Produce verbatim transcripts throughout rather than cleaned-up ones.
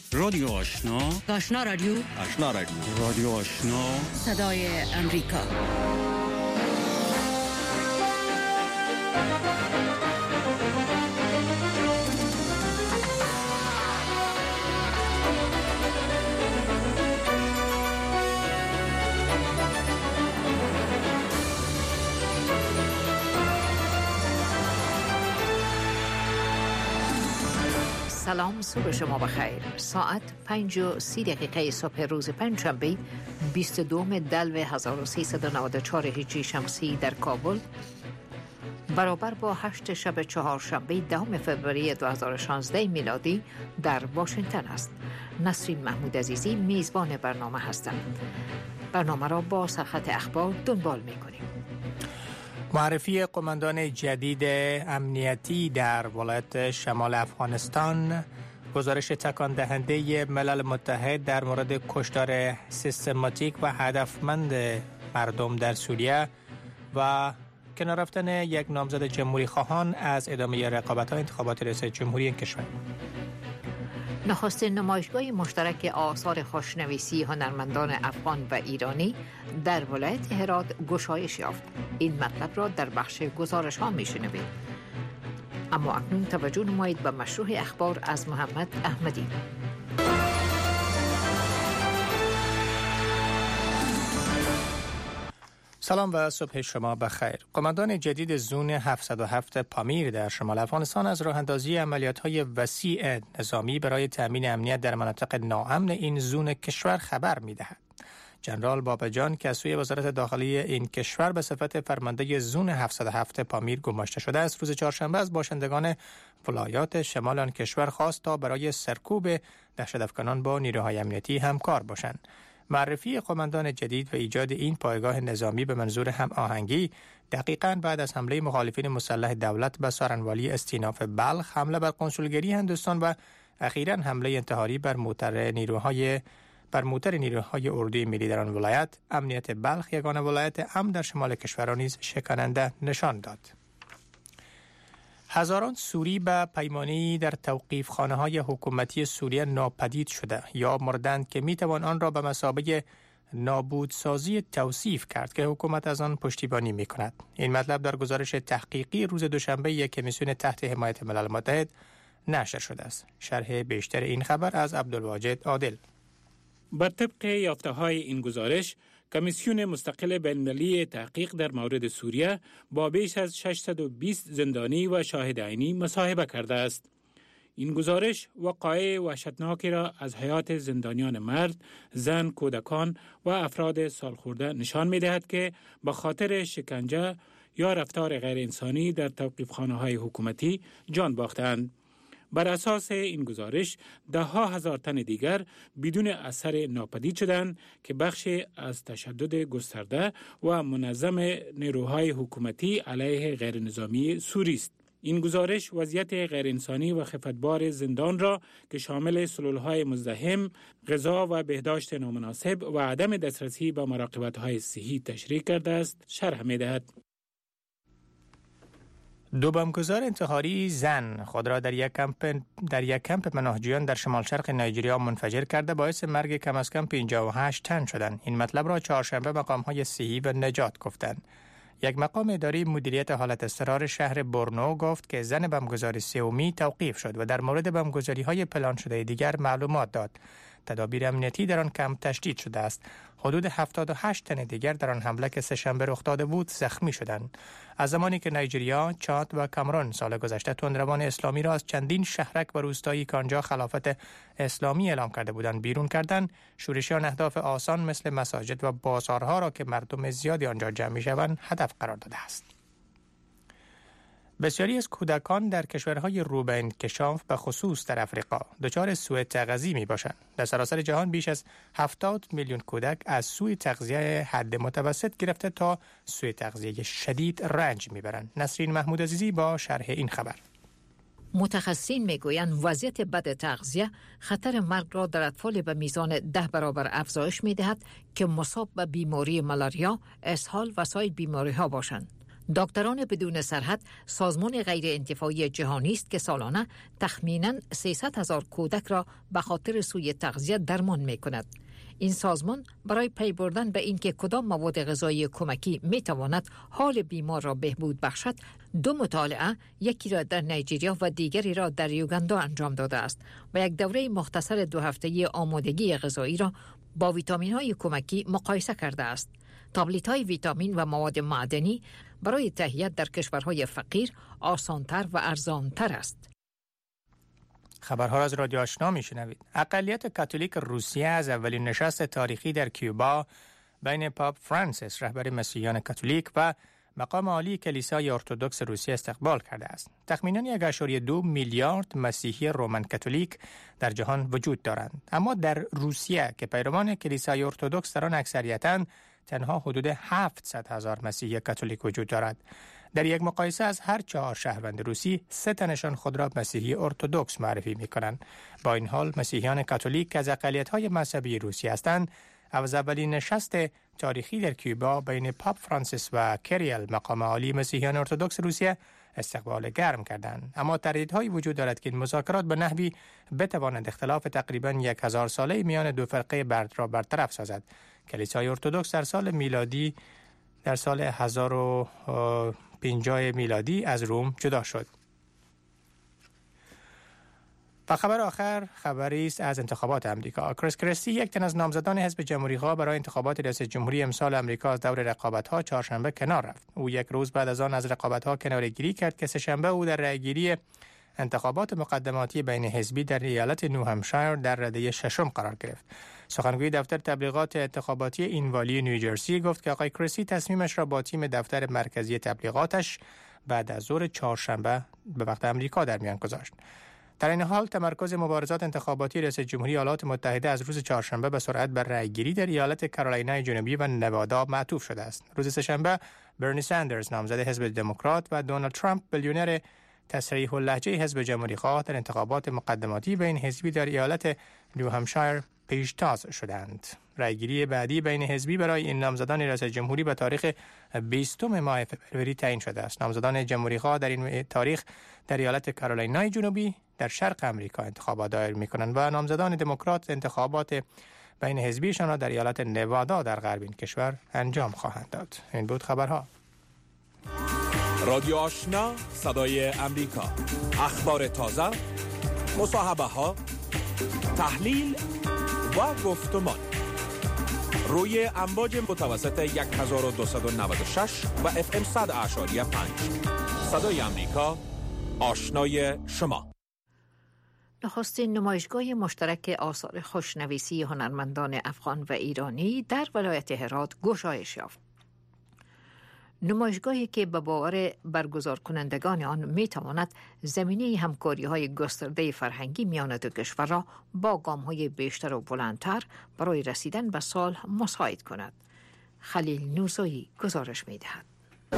رادیو آشنا، آشنا رادیو، آشنا رادیو، رادیو آشنا، صدای امریکا. سلام، صبح شما بخیر. ساعت پنج و سی دقیقه صبح روز پنجشنبه بیست و دوم دلو هزار و سیصد و نود و چهار هجری شمسی در کابل برابر با هشت شب چهارشنبه دهم فوریه دو هزار و شانزده میلادی در واشنگتن است. نسرین محمود عزیزی میزبان برنامه هستم. برنامه را با سرخط اخبار دنبال می‌کنیم. معرفی قماندان جدید امنیتی در ولایت شمال افغانستان، گزارش تکان دهنده ملل متحد در مورد کشتار سیستماتیک و هدفمند مردم در سوریه و کنار رفتن یک نامزد جمهوری خواهان از ادامه رقابت‌های انتخابات ریاست جمهوری این کشور. نخستین نمایشگاه مشترک آثار خوشنویسی هنرمندان افغان و ایرانی در ولایت هرات گشایش یافت. این مطلب را در بخش گزارش ها میشنوید. اما اکنون توجه نمایید به مشروع اخبار از محمد احمدی. سلام و صبح شما بخیر. قماندان جدید زون هفتصد و هفت پامیر در شمال افغانستان از راه اندازی عملیات‌های وسیع نظامی برای تامین امنیت در مناطق ناامن این زون کشور خبر می‌دهد. جنرال بابجان که از سوی وزارت داخلی این کشور به صفت فرمانده زون هفتصد و هفت پامیر گماشته شده است، روز چهارشنبه از باشندگان ولایات شمال آن کشور خواست تا برای سرکوب دهشت‌افکنان با نیروهای امنیتی همکار باشند. معرفی قماندان جدید و ایجاد این پایگاه نظامی به منظور هم آهنگی دقیقاً بعد از حمله مخالفین مسلح دولت به سارنوالی استیناف بلخ، حمله بر کنسولگری هندوستان و اخیراً حمله انتحاری بر موتر نیروهای بر موتر نیروهای اردوی ملی در آن ولایت، امنیت بلخ یگانه ولایت امن در شمال کشور را نیز شکننده نشان داد. هزاران سوری به پیمانی در توقیف خانه های حکومتی سوریه ناپدید شده یا مردند که می توان آن را به مثابه نابودسازی توصیف کرد که حکومت از آن پشتیبانی می کند. این مطلب در گزارش تحقیقی روز دوشنبه یک کمیسیون تحت حمایت ملل متحد نشر شده است. شرح بیشتر این خبر از عبدالواجد عادل. بر طبق یافته‌های این گزارش، کمیسیون مستقل بین‌المللی تحقیق در مورد سوریه با بیش از ششصد و بیست زندانی و شاهد عینی مصاحبه کرده است. این گزارش وقایع وحشتناکی را از حیات زندانیان مرد، زن، کودکان و افراد سالخورده نشان می‌دهد که به خاطر شکنجه یا رفتار غیر انسانی در توقیف‌خانه‌های حکومتی جان باختند. بر اساس این گزارش ده ها هزار تن دیگر بدون اثر ناپدید شدند که بخشی از تشدد گسترده و منظم نیروهای حکومتی علیه غیر نظامی سوری است. این گزارش وضعیت غیر انسانی و خفتبار زندان را که شامل سلولهای مزدحم، غذا و بهداشت نامناسب و عدم دسترسی به مراقبت‌های صحی تشریح کرده است، شرح می‌دهد. دو بمبگذار انتحاری زن خود را در یک کمپ در یک کمپ پناهجویان در شمال شرق نایجریا منفجر کرده باعث مرگ کم از کم پنجاه و هشت تن شدند. این مطلب را چهارشنبه مقام‌های صحی و نجات گفتند. یک مقام اداری مدیریت حالت اضطرار شهر برنو گفت که زن بمبگذار سومی توقیف شد و در مورد بمبگذاری‌های پلان شده دیگر معلومات داد. تدابیر امنیتی در آن کمپ تشدید شده است. حدود هفتاد و هشت تن دیگر در آن حمله که سه‌شنبه رخ داده بود زخمی شدند. از زمانی که نایجریا، چاد و کامرون سال گذشته تندروان اسلامی را از چندین شهرک و روستایی که آنجا خلافت اسلامی اعلام کرده بودند بیرون کردند، شورشیان اهداف آسان مثل مساجد و بازارها را که مردم زیادی آنجا جمع می‌شوند هدف قرار داده است. بسیاری از کودکان در کشورهای روبه انکشاف به خصوص در افریقا دچار سوء تغذیه می باشند. در سراسر جهان بیش از هفتاد میلیون کودک از سوء تغذیه حد متوسط گرفته تا سوء تغذیه شدید رنج می برند. نسرین محمود عزیزی با شرح این خبر. متخصصین میگویند وضعیت بد تغذیه خطر مرگ را در اطفال به میزان ده برابر افزایش میدهد که مصاب به بیماری مالاریا، اسهال و سایر بیماری ها باشند. دکتران بدون سرحد سازمان غیر انتفاعی جهانی است که سالانه تخمیناً سیصد هزار کودک را به خاطر سوء تغذیه درمان می کند. این سازمان برای پی بردن به اینکه کدام مواد غذایی کمکی می تواند حال بیمار را بهبود بخشد، دو مطالعه، یکی را در نایجریا و دیگری را در یوگاندا انجام داده است و یک دوره مختصر دو هفته‌ای آمادگی غذایی را با ویتامین های کمکی مقایسه کرده است. تابلت های ویتامین و مواد معدنی برای تهیه در کشورهای فقیر آسانتر و ارزانتر است. خبرها را از رادیو آشنا میشنوید. اقلیت کاتولیک روسیه از اولین نشست تاریخی در کیوبا بین پاپ فرانسیس رهبر مسیحیان کاتولیک و مقام عالی کلیسای ارتدوکس روسیه استقبال کرده است. تخمیناً یک اشاری دو میلیارد مسیحی رومن کاتولیک در جهان وجود دارند، اما در روسیه که پیروان کلیسای ارتدوکس در آن اکثریتاً تنها حدود هفتصد هزار مسیحی کاتولیک وجود دارد. در یک مقایسه از هر چهار شهروند روسی، سه تنشان خود را مسیحی ارتدوکس معرفی می‌کنند. با این حال مسیحیان کاتولیک که از اقلیت‌های مذهبی روسی هستند، از اولین نشست تاریخی در کیوبا بین پاپ فرانسیس و کریل مقام عالی مسیحیان ارتدوکس روسیه استقبال گرم کردند. اما تردیدهایی وجود دارد که این مذاکرات به نحوی بتواند اختلاف تقریباً یک هزار ساله میان دو فرقه برد را برطرف سازد. کلیسای ارتدوکس در سال میلادی در سال هزار و پنجاه میلادی از روم جدا شد. و خبر آخر خبری است از انتخابات امریکا. کریس کریستی، یک تن از نامزدان حزب جمهوری‌خواه برای انتخابات ریاست جمهوری امسال امریکا، از دور رقابت‌ها چهارشنبه کنار رفت. او یک روز بعد از آن از رقابت‌ها کناره‌گیری کرد که سه‌شنبه او در رأیگیری انتخابات مقدماتی بین حزبی در ایالت نیوهمشایر در رده ششم قرار گرفت. سخنگوی دفتر تبلیغات انتخاباتی اینوالی نیوجرسی گفت که آقای کریستی تصمیمش را با تیم دفتر مرکزی تبلیغاتش بعد از ظهر چهارشنبه به وقت امریکا در میان گذاشت. در این حال تمرکز مبارزات انتخاباتی ریاست جمهوری ایالات متحده از روز چهارشنبه به سرعت بر رأیگیری در ایالت کارولینای جنوبی و نوادا معطوف شده است. روز سه‌شنبه برنی ساندرز نامزد حزب دموکرات و دونالد ترامپ میلیونر تصریح اللهجه حزب جمهوری‌خواه در انتخابات مقدماتی بین حزبی در ایالت نیوهمشایر پیشتاز شدند. رأیگیری بعدی بین حزبی برای این نامزدان ریاست جمهوری به تاریخ بیستم ماه فوریه تعیین شده است. نامزدان جمهوری‌خواه در این تاریخ در ایالت کارولینای جنوبی در شرق امریکا انتخابات دایر می‌کنند و نامزدان دموکرات انتخابات بین حزبیشان را در ایالت نوادا در غرب این کشور انجام خواهند داد. این بود خبرها. رادیو آشنا، صدای امریکا، اخبار تازه، مصاحبه ها، تحلیل و گفتمان روی امواج متوسط هزار و دویست و نود و شش و اف ام صد اعشاری پنج. صدای امریکا، آشنای شما. نخستین نمایشگاه مشترک آثار خوشنویسی هنرمندان افغان و ایرانی در ولایت هرات گشایش یافت. نمایشگاهی که به باور برگزار کنندگان آن می تواند زمینه همکاری های گسترده فرهنگی میان دو کشور را با گام های بیشتر و بلندتر برای رسیدن به صلح مساعد کند. خلیل نوسایی گزارش می دهد.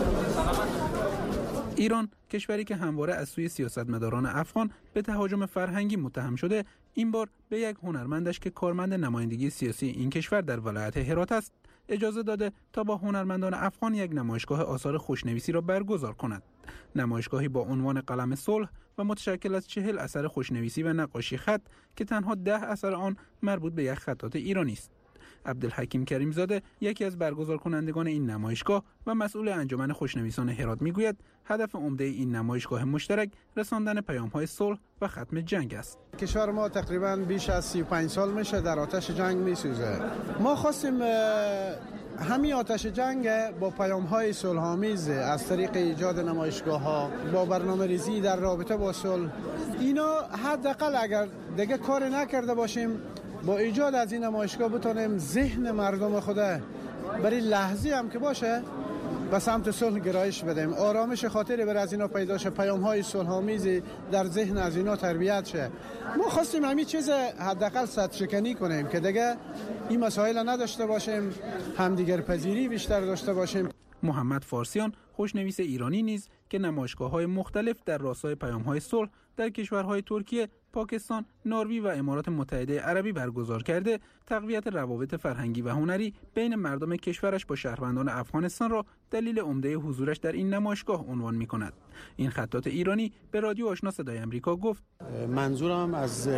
ایران، کشوری که همواره از سوی سیاستمداران افغان به تهاجم فرهنگی متهم شده، این بار به یک هنرمندش که کارمند نمایندگی سیاسی این کشور در ولایت هرات است اجازه داده تا با هنرمندان افغان یک نمایشگاه آثار خوشنویسی را برگزار کند. نمایشگاهی با عنوان قلم صلح و متشکل از چهل اثر خوشنویسی و نقاشی خط که تنها ده اثر آن مربوط به یک خطاط ایرانی است. عبدالحکیم کریمزاده، یکی از برگزار کنندگان این نمایشگاه و مسئول انجمن خوشنویسان هرات، میگوید هدف عمده این نمایشگاه مشترک رساندن پیام‌های صلح و ختم جنگ است. کشور ما تقریباً بیش از سی و پنج سال میشه در آتش جنگ میسوزه. ما خواستیم همین آتش جنگ با پیام‌های صلح‌آمیز از طریق ایجاد نمایشگاه‌ها با برنامه‌ریزی در رابطه با صلح، اینا حداقل اگر دیگه کار نکرده باشیم با ایجاد از این نمایشگاه بتونیم ذهن مردم خود برای لحظه هم که باشه به سمت صلح گرایش بدیم، آرامش خاطری بر از اینا پیدا شه، پیام‌های صلح‌آمیزی در ذهن از اینا تربیت شه. ما خواستیم همین چیز حداقل سد شکنی کنیم که دیگه این مسائل نداشته باشیم، همدیگر پذیری بیشتر داشته باشیم. محمد فارسیان، خوشنویس ایرانی نیز که نمایشگاه‌های مختلف در راستای پیام‌های صلح در کشورهای ترکیه، پاکستان، نروژ و امارات متحده عربی برگزار کرده، تقویت روابط فرهنگی و هنری بین مردم کشورش با شهروندان افغانستان را دلیل عمده حضورش در این نمایشگاه عنوان می‌کند. این خطاط ایرانی به رادیو آشنا صدای آمریکا گفت: منظورم از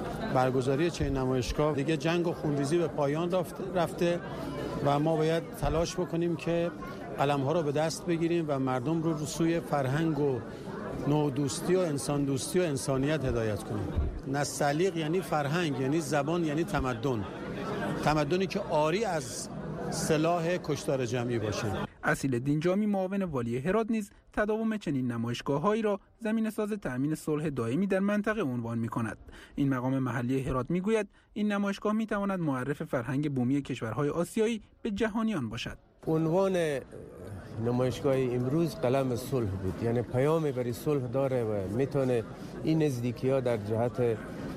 برگزاری چنین نمایشگاه دیگه جنگ و خونریزی به پایان رفته و ما باید تلاش بکنیم که قلم‌ها رو به دست بگیریم و مردم رو رو سوی فرهنگ و نوع دوستی و انسان دوستی و انسانیت هدایت کنیم. نستعلیق یعنی فرهنگ، یعنی زبان، یعنی تمدن. تمدنی که عاری از سلاح کشتار جمعی باشه. اصیل دینجامی، معاون والی هرات، نیز تداوم چنین نمایشگاه‌هایی را زمینه‌ساز تأمین صلح دائمی در منطقه عنوان می‌کند. این مقام محلی هرات می‌گوید این نمایشگاه می‌تواند معرف فرهنگ بومی کشورهای آسیایی به جهانیان باشد. عنوان نمایشگاه امروز قلم صلح بود، یعنی پیام برای صلح داره و میتونه این نزدیکی‌ها در جهت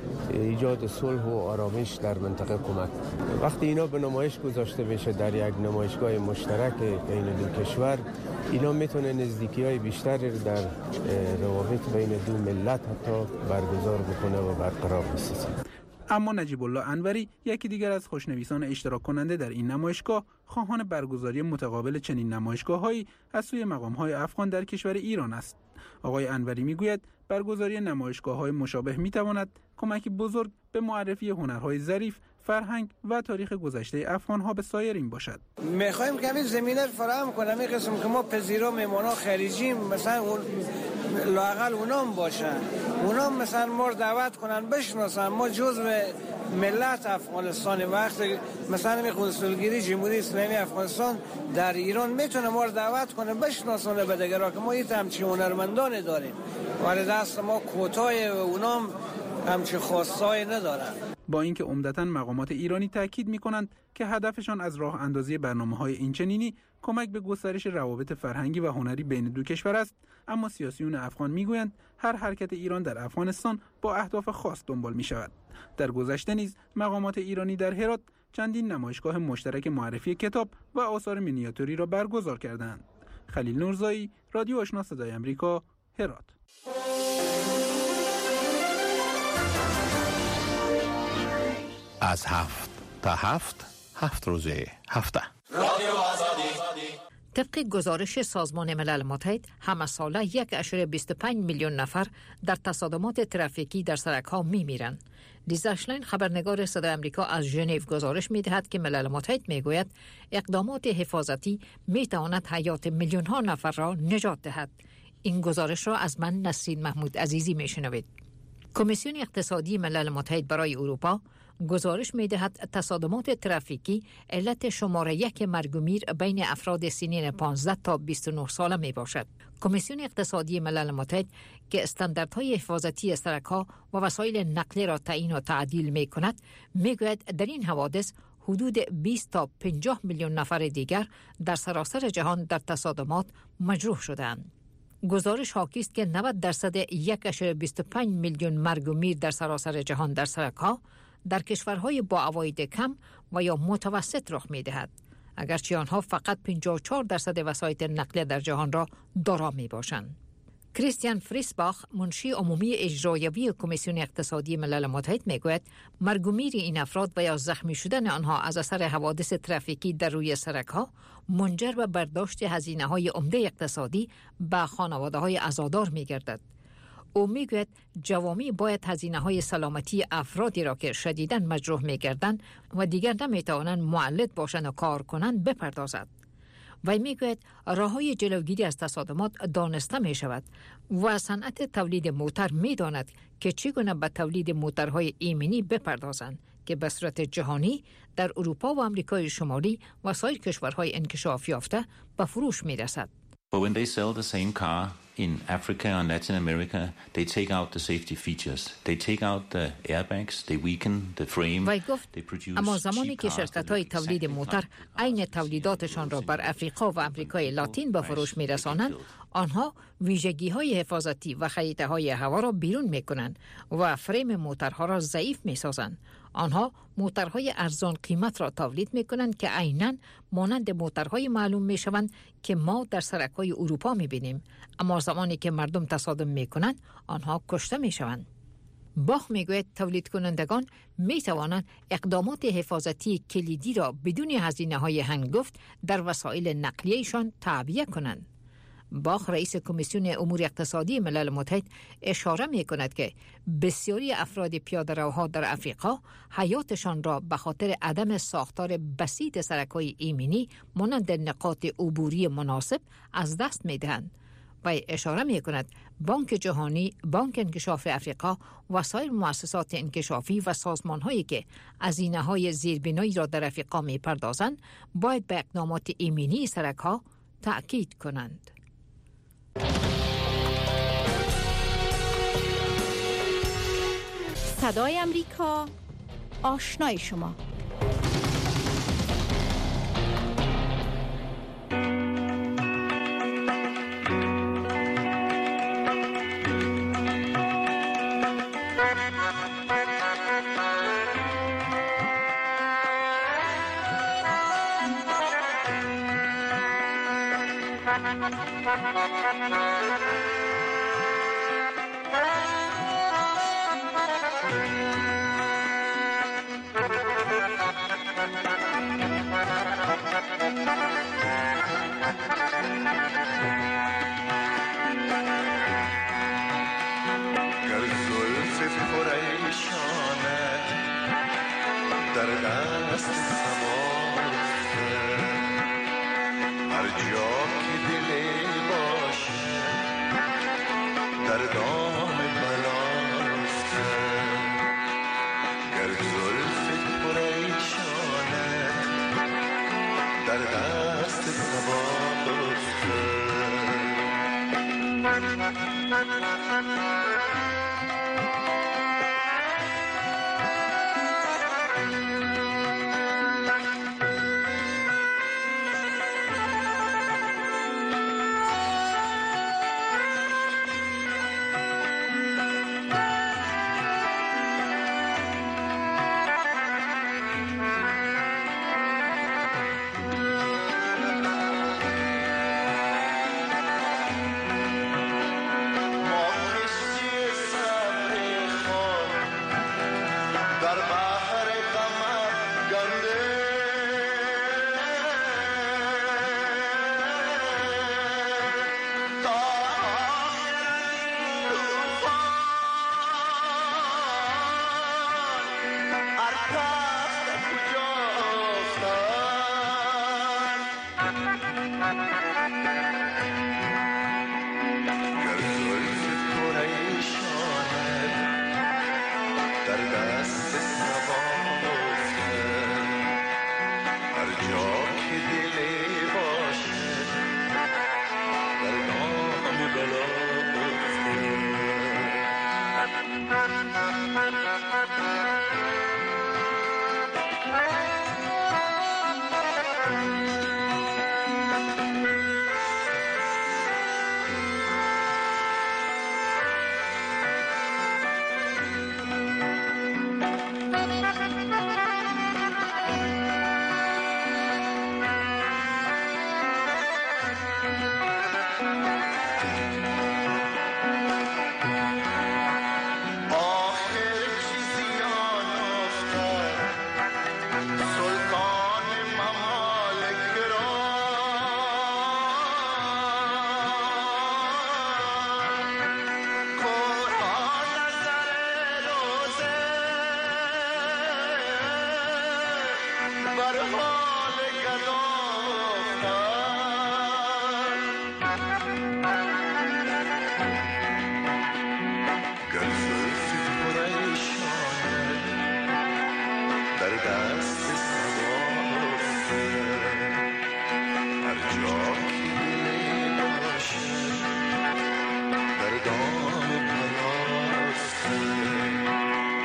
ایجاد صلح و آرامش در منطقه کمک. وقتی اینا به نمایش گذاشته بشه در یک نمایشگاه مشترک بین دو کشور، اینا میتونه نزدیکی‌های بیشتری در روابط بین دو ملت حتی برگزار بکنه و برقرار بسازه. اما نجیب الله انوری، یکی دیگر از خوشنویسان اشتراک کننده در این نمایشگاه، خواهان برگزاری متقابل چنین نمایشگاه‌هایی از سوی مقام‌های افغان در کشور ایران است. آقای انوری میگوید برگزاری نمایشگاه‌های مشابه می‌تواند کمکی بزرگ به معرفی هنرهای ظریف، فرهنگ و تاریخ گذشته افغان‌ها به سایرین باشد. می‌خوایم که همین زمینه فراهم کنه، می قسم که ما پذیرا میمونا خارجیم، مثلا اون لااقل اونام باشن، اونام مثلا ما رو دعوت کنن بشناسن ما جزء ملت افغانستان. وقتی مثلا می کنسولگری جمهوری اسلامی افغانستان در ایران میتونه ما رو دعوت کنه بشناسونه به دیگران که ما این همچین هنرمندان داریم، ولی دست ما کوتاه و اونام همچین خواستای ندارن. با اینکه عمدتاً مقامات ایرانی تاکید می‌کنند که هدفشان از راه اندازی برنامه‌های اینچنینی کمک به گسترش روابط فرهنگی و هنری بین دو کشور است، اما سیاسیون افغان میگویند هر حرکت ایران در افغانستان با اهداف خاص دنبال می‌شود. در گذشته نیز مقامات ایرانی در هرات چندین نمایشگاه مشترک معرفی کتاب و آثار مینیاتوری را برگزار کردند. خلیل نورزایی، رادیو آشنا صدای آمریکا، هرات. از هفت تا هفت، هفت روزه هفته. طبق گزارش سازمان ملل متحد، همه ساله یک اشاره بیست و پنج میلیون نفر در تصادمات ترافیکی در سرک‌ها می‌میرند. لیزا شلاین، خبرنگار صدای آمریکا از ژنو، گزارش می‌دهد که ملل متحد می‌گوید اقدامات حفاظتی می‌تواند حیات میلیون‌ها نفر را نجات دهد. این گزارش را از من نسرین محمود عزیزی می‌شنوید. کمیسیون اقتصادی ملل متحد برای اروپا گزارش می‌دهد تصادمات ترافیکی علت شماره یک مرگ و میر بین افراد سنین پانزده تا بیست و نه ساله میباشد. کمیسیون اقتصادی ملل متحد که استانداردهای حفاظتی سرک‌ها و وسایل نقلیه را تعیین و تعدیل می‌کند، میگوید در این حوادث حدود بیست تا پنجاه میلیون نفر دیگر در سراسر جهان در تصادمات مجروح شدند. گزارش حاکی است که نود درصد یک اشاره بیست و پنج میلیون مرگ و میر در سراسر جهان در سرک‌ها در کشورهای با عواید کم و یا متوسط رخ می‌دهد، اگرچه آنها فقط پنجاه و چهار درصد وسایل نقلیه در جهان را دارا می‌باشند. کریستیان فریسباخ، منشی عمومی اجرایی کمیسیون اقتصادی ملل متحد، میگوید مرگ و میر این افراد و یا زخمی شدن آنها از اثر حوادث ترافیکی در روی سرک‌ها منجر به برداشت هزینه‌های عمده اقتصادی به خانواده‌های عزادار می‌گردد. او میگوید جوامع باید هزینه‌های سلامتی افرادی را که شدیداً مجروح می‌گردند و دیگر نمی‌توانند معلق باشند و کار کنند بپردازد. و میگوید راه‌های جلوگیری از تصادمات دانسته می‌شود و صنعت تولید موتر می‌داند که چگونه به تولید موترهای ایمنی بپردازند که به صورت جهانی در اروپا و آمریکای شمالی و سایر کشورهای انکشاف یافته به فروش می‌رسد. But when they sell the same car in Africa and Latin America, they take out the safety features. They take out the airbags, they weaken the frame. وی گفت اما زمانی که شرکت‌های تولید موتر عین تولیداتشان را بر افریقا و آمریکای لاتین به فروش می‌رسانند، آنها ویژگی‌های حفاظتی و خریطه‌های هوا را بیرون می‌کنند و فریم موترها را ضعیف می‌سازند. آنها موترهای ارزان قیمت را تولید می‌کنند که عیناً مانند موترهای معلوم می‌شوند که ما در سرک‌های اروپا می‌بینیم، اما زمانی که مردم تصادم می‌کنند آنها کشته می‌شوند. باخ میگوید تولید کنندگان می توانند اقدامات حفاظتی کلیدی را بدون هزینه‌های هنگفت در وسایل نقلیه‌شان تعبیه کنند. باخ رئیس کمیسیون امور اقتصادی ملل متحد اشاره می کند که بسیاری افراد پیاده‌روها در افریقا حیاتشان را به خاطر عدم ساختار بسیط سرک‌های ایمنی مانند نقاط عبوری مناسب از دست می دهند. و اشاره می کند بانک جهانی، بانک انکشاف افریقا و سایر مؤسسات انکشافی و سازمان‌هایی که هزینه‌های زیربنایی را در افریقا می پردازند باید به اقدامات ایمنی سرک‌ها تأکید کنند. صدای امریکا، آشنای شما.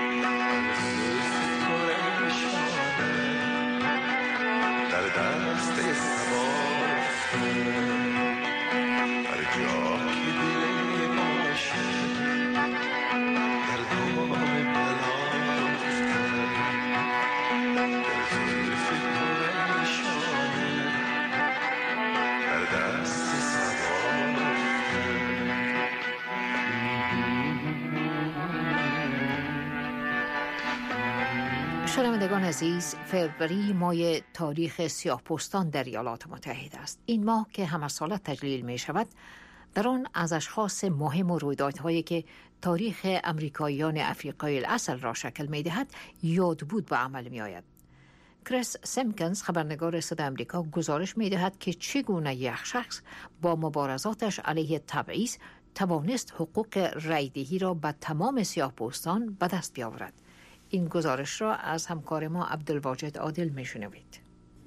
در دست شنوندگان عزیز، فوریه ماه تاریخ سیاه‌پوستان در ایالات متحده است. این ماه که همه ساله تجلیل می شود، در آن از اشخاص مهم و رویدادهایی که تاریخ امریکاییان افریقایی الاصل را شکل می دهد یاد بود به عمل می آید. کریس سیمکنز، خبرنگار صدای امریکا، گزارش می دهد که چگونه یک شخص با مبارزاتش علیه تبعیض توانست حقوق رایدهی را به تمام سیاه‌پوستان به دست بیاورد. این گزارش را از همکار ما عبدالواجد عادل میشنوید.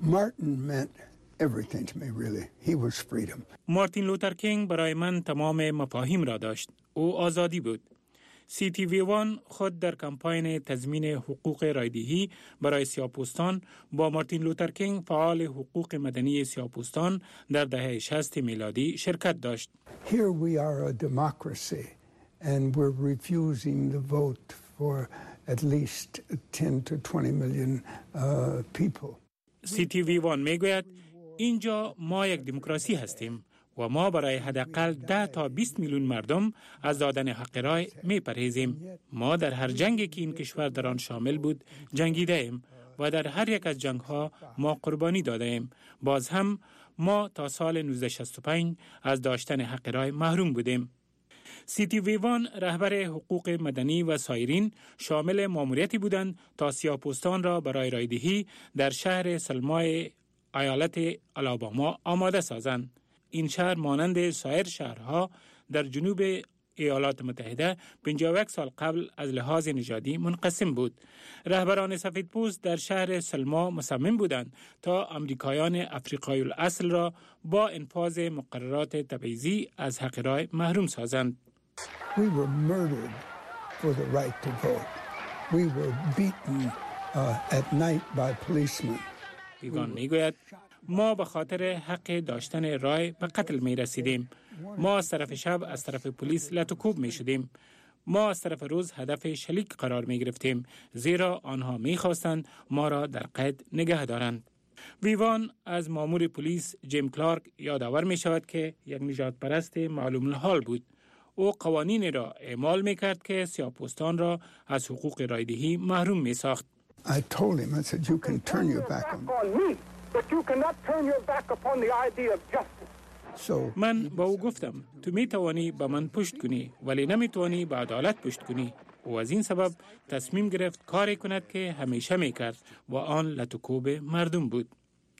مارتین لوتر کینگ برای من تمام مفاهیم را داشت. او آزادی بود. سی تی وی وان خود در کمپاین تضمین حقوق رایدهی برای سیاه‌پوستان با مارتین لوتر کینگ فعال حقوق مدنی سیاه‌پوستان در دهه شصت میلادی شرکت داشت. Here we are a democracy and we're refusing the vote for at least ten to twenty million uh, people. سی تی وی وان میگوید اینجا ما یک دموکراسی هستیم و ما برای حداقل ده تا بیست میلیون مردم از دادن حق رای می پرهیزیم. ما در هر جنگی که این کشور در آن شامل بود جنگیده ایم و در هر یک از جنگ ها ما قربانی داده ایم. باز هم ما تا سال نوزده شصت و پنج از داشتن حق رای محروم بودیم. سی تی وی وان رهبر حقوق مدنی و سایرین شامل ماموریتی بودند تا سیاه‌پوستان را برای رایدهی در شهر سلمای ایالت آلاباما آماده سازند. این شهر مانند سایر شهرها در جنوب ایالات متحده پنجاه و یک سال قبل از لحاظ نژادی منقسم بود. رهبران سفیدپوست در شهر سلما مصمم بودند تا امریکایان افریقایی الاصل را با انفاذ مقررات تبعیضی از حق رای محروم سازند. We were murdered for the right to vote. We were beaten uh, at night by policemen. ویوان میگوید ما به خاطر حق داشتن رای به قتل می رسیدیم. ما از طرف شب از طرف پلیس لطوکوب می شدیم. ما از طرف روز هدف شلیک قرار می گرفتیم زیرا آنها می خواستند ما را در قید نگه دارند. ویوان از مامور پلیس جیم کلارک یادآور می شود که یک نجات پرست معلوم الحال بود. او قوانین را اعمال می کرد که سیاه‌پوستان را از حقوق رایدهی محروم می ساخت. I told him, I said, you can turn your back on me, but you cannot turn your back upon the idea of justice. So, من با او گفتم تو می توانی با من پشت کنی ولی نمی توانی با عدالت پشت کنی. او از این سبب تصمیم گرفت کاری کند که همیشه می کرد و آن لطوکوب مردم بود.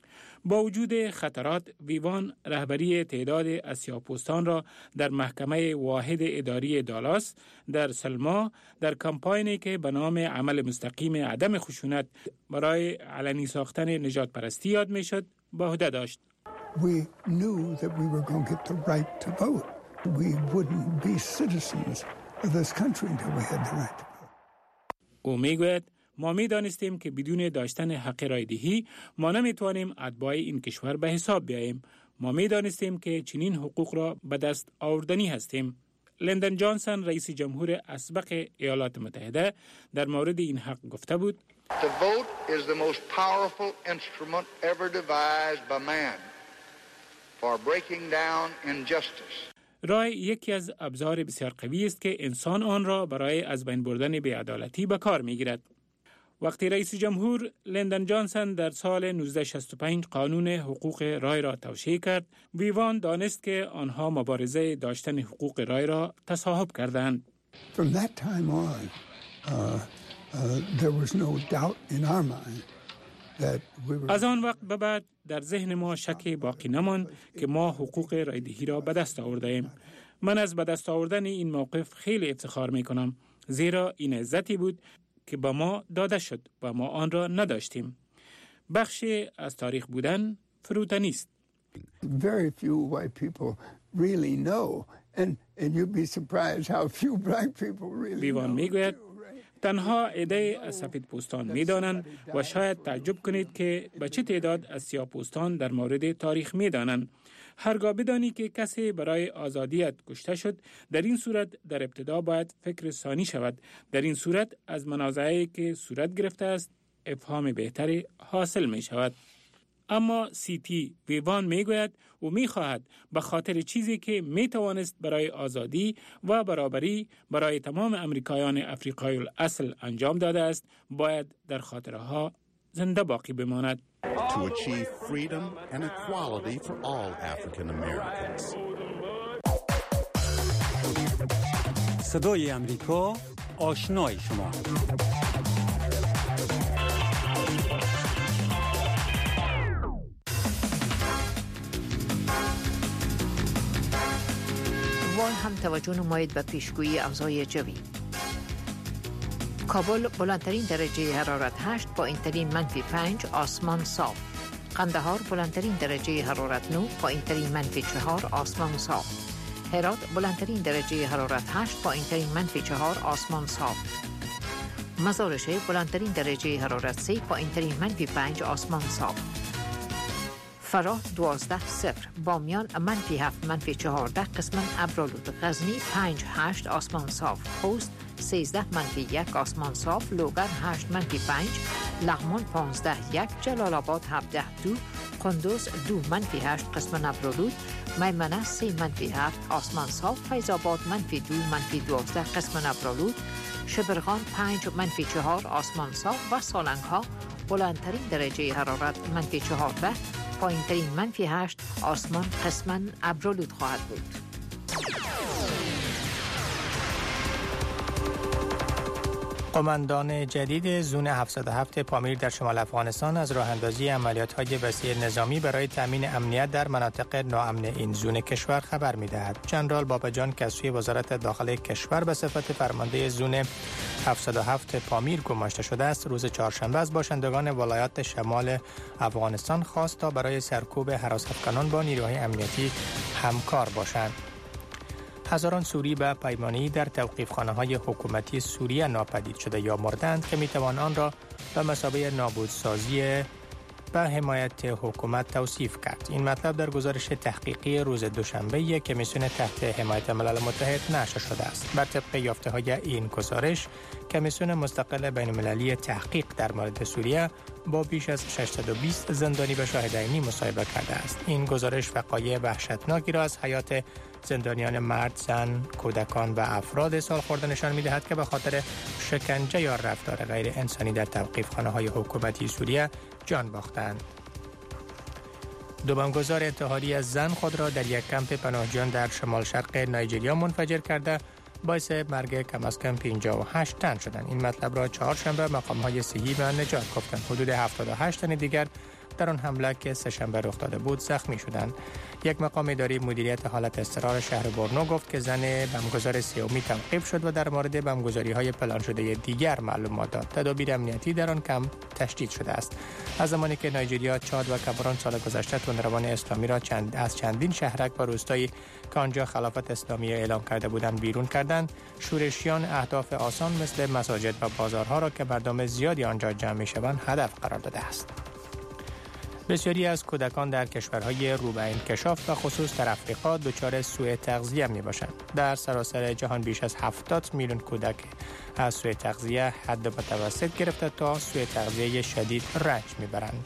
با وجود خطرات، ویوان رهبری تعداد از سیاه‌پوستان را در محکمه واحد اداری دالاس در سلما در کمپاینی که به نام عمل مستقیم عدم خشونت برای علنی ساختن نجات پرستی یاد می شد به عهده داشت. We knew that we were going to get the right to vote. We wouldn't be citizens of this country until we had the right to vote. او می گوید ما می دانستیم که بدون داشتن حق رایدهی ما نمی توانیم اتباع این کشور به حساب بیاییم. ما می دانستیم که چنین حقوق را به دست آوردنی هستیم. لندن جانسون رئیس جمهور اسبق ایالات متحده در مورد این حق گفته بود: The vote is the most powerful instrument ever devised by man for breaking down injustice. رای یکی از ابزار بسیار قوی است که انسان آن را برای از بین بردن بی‌عدالتی به کار می‌گیرد. وقتی رئیس جمهور لندن جانسون در سال نوزده شصت و پنج قانون حقوق رای را توشیح کرد، ویوان دانست که آنها مبارزه داشتن حقوق رای را تصاحب کردند. From that time on, uh, uh, there was no doubt in our mind that we were... از آن وقت به بعد در ذهن ما شک باقی نماند که ما حقوق رایدهی را به دست آورده ایم. من از به دست آوردن این موقف خیلی افتخار می کنم، زیرا این عزتی بود که به ما داده شد و ما آن را نداشتیم. بخشی از تاریخ بودن فروتنی است. Very few white people really know and and you'd be surprised how few black people really know. ویوان میگوید تنها عده از سفید پوستان میدانند و شاید تعجب کنید که به چه تعداد از سیاه پوستان در مورد تاریخ میدانند. هرگاه بدانی که کسی برای آزادیت کشته شد، در این صورت در ابتدا باید فکر ثانی شود. در این صورت از منازعه‌ای که صورت گرفته است افهام بهتری حاصل می شود. اما سیتی ویوان می گوید و می خواهد به خاطر چیزی که می توانست برای آزادی و برابری برای تمام امریکایان افریقای الاصل انجام داده است باید در خاطرها زنده باقی بماند. To achieve freedom and equality for all African Americans. صدای امریکا، آشنای شما. وان هم توجه نمایید به پیشگویی اوضاع جوی. کابل بلندترین درجه حرارت هشت، پایین‌ترین منفی پنج، آسمان صاف. قندهار بلندترین درجه حرارت نه، پایین‌ترین منفی چهار، آسمان صاف. هرات بلندترین درجه حرارت هشت، پایین‌ترین منفی چهار، آسمان صاف. مزار شریف بلندترین درجه حرارت سه، پایین‌ترین منفی پنج، آسمان صاف. فراه دوازده صفر، بامیان منفی هفت، منفی چهارده، قسماً ابرآلود. غزنی پنج هشت، آسمان صاف. خوست سیزده منفی یک، آسمان صاف. لوگر هشت منفی پنج، لغمان پانزده یک، جلال آباد هفده دو، قندوز دو منفی هشت، قسماً ابرآلود. میمنه سه منفی هفت، آسمان صاف. فیض آباد منفی دو، منفی دوازده، قسماً ابرآلود. شبرغان پنج منفی چهار، آسمان صاف. و سالنگ ها بلندترین درجه حرارت منفی چهارده، پایین‌ترین منفی هشت، آسمان قسماً ابرآلود خواهد بود. قماندان جدید زون هفتصد و هفت پامیر در شمال افغانستان از راه اندازی عملیات‌های وسیع نظامی برای تامین امنیت در مناطق ناامن این زون کشور خبر می‌دهد. جنرال باباجان که از سوی وزارت داخلی کشور به صفت فرمانده زون هفتصد و هفت پامیر گماشته شده است، روز چهارشنبه از باشندگان ولایات شمال افغانستان خواست تا برای سرکوب هراس‌افکنان با نیروهای امنیتی همکار باشند. هزاران سوری به پیمانی در توقیفخانه‌های حکومتی سوریه ناپدید شده یا مردند که میتوان آن را به مثابه نابودسازی به حمایت حکومت توصیف کرد. این مطلب در گزارش تحقیقی روز دوشنبه کمیسیون تحت حمایت ملل متحد نشر شده است. بر طبق یافته‌های این گزارش، کمیسیون مستقل بین‌المللی تحقیق در مورد سوریه با بیش از ششصد و بیست زندانی به شاهد عینی مصاحبه کرده است. این گزارش وقایع وحشتناکی را از حیات زندانیان مرد، زن، کودکان و افراد سالخورده نشان می‌دهد که به خاطر شکنجه یا رفتار غیر انسانی در توقیفخانه‌های حکومتی سوریه جان باختند. دو بمبگذار اتحادیه زن خود را در یک کمپ پناهجویان در شمال شرق نایجریا منفجر کرده باعث مرگ کم از کم پنجاه و هشت تن شدند. این مطلب را چهارشنبه مقام‌های صحی به نجات گفتند. حدود هفتاد و هشت تن دیگر در آن حمله که سه‌شنبه رخ داده بود زخمی شدند. یک مقام اداری مدیریت حالت اضطرار شهر برنو گفت که زن بمبگذار سومی تعقیب شد و در مورد بمبگذاری‌های پلان شده دیگر معلومات داد. تدابیر امنیتی در آن کمپ تشدید شده است. از زمانی که نایجریا، چاد و کامرون سال گذشته تندروان اسلامی را چند از چندین شهرک و روستایی که آنجا خلافت اسلامی اعلام کرده بودند بیرون کردند، شورشیان اهداف آسان مثل مساجد و بازارها را که مردم زیادی آنجا جمع می‌شوند هدف قرار داده است. بسیاری از کودکان در کشورهای رو به انکشاف و خصوص در افریقا دچار سوء تغذیه میباشند. در سراسر جهان بیش از هفتاد میلیون کودک از سوء تغذیه حد متوسط گرفته تا سوء تغذیه شدید رنج میبرند.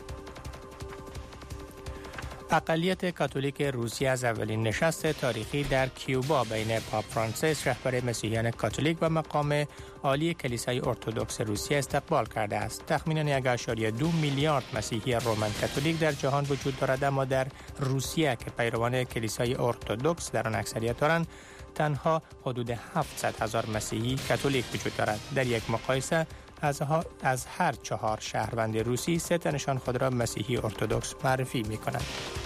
اقلیت کاتولیک روسیه از اولین نشست تاریخی در کیوبا بین پاپ فرانسیس رهبر مسیحیان کاتولیک و مقام عالی کلیسای ارتدوکس روسیه استقبال کرده است. تخمیناً یک و دو میلیارد مسیحی رومن کاتولیک در جهان وجود دارد، اما در روسیه که پیروان کلیسای ارتدوکس در آن اکثریت دارند، تنها حدود هفتصد هزار مسیحی کاتولیک وجود دارد. در یک مقایسه از, از هر چهار شهروند روسی سه تنشان خود را مسیحی ارتدوکس معرفی می کنند.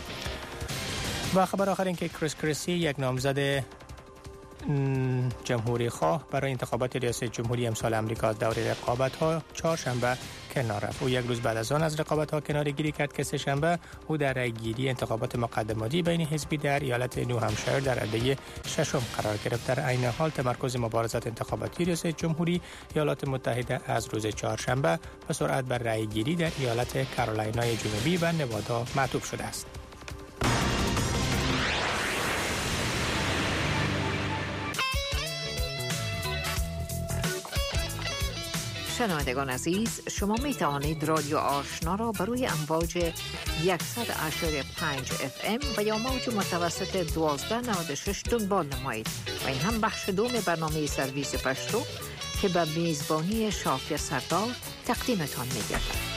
و خبر آخر این که کریس کریسی، یک نامزد جمهوری خواه برای انتخابات ریاست جمهوری امسال امریکا، از دور رقابت ها چهارشنبه کنار رفت. او یک روز بعد از آن از رقابت ها کنار گیری کرد که سه‌شنبه او در رأی گیری انتخابات مقدماتی بین حزبی در ایالت نیو همشایر در رده ششم قرار گرفت. در عین حال تمرکز مبارزات انتخاباتی ریاست جمهوری ایالات متحده از روز چهارشنبه به سرعت بر رأی گیری در ایالت کارولینای جنوبی و نوادا معطوف شده است. شنوندگان عزیز، شما می توانید رادیو آشنا را بر روی امواج صد و هشت و پنج اف ام و یا موج متوسط دوازده نود و شش دنبال نمایید و این هم بخش دوم برنامه سرویس پشتو که به میزبانی شافی سردار تقدیمتان می گردد.